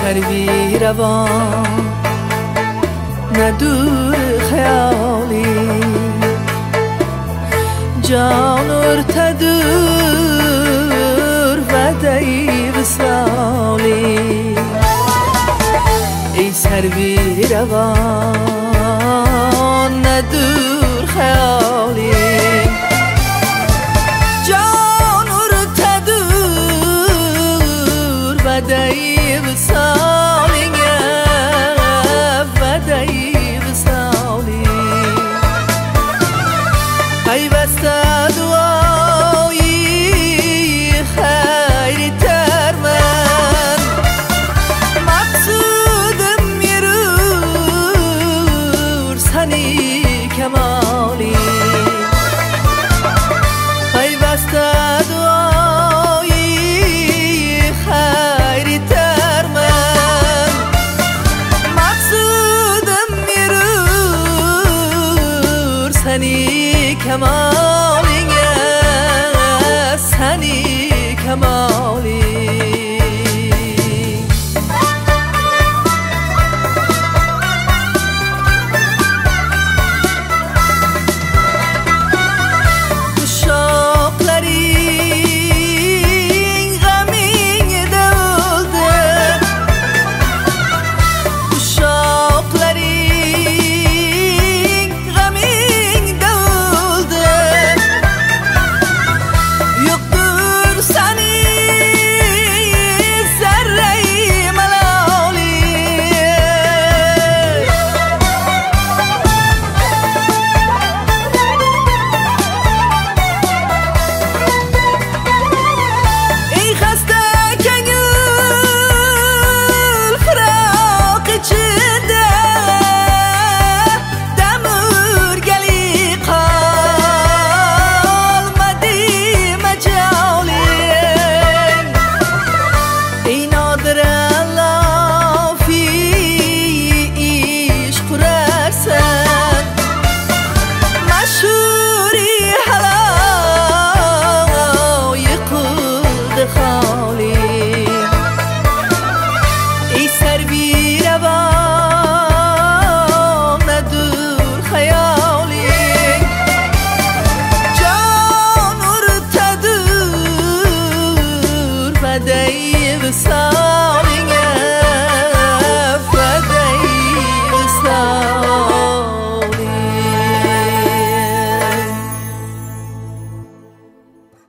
سروی روان ندور خیالی جان ارتدور و دی وصالی ای سروی روان ندور خیالی جان ارتدور و دی وصالی و دی وصالی پیوسته دعایی خیری تر من مقصودم یرور سنی کمالی پیوسته دعایی خیری تر من مقصودم یرور سنی کمالی سنی کمالی the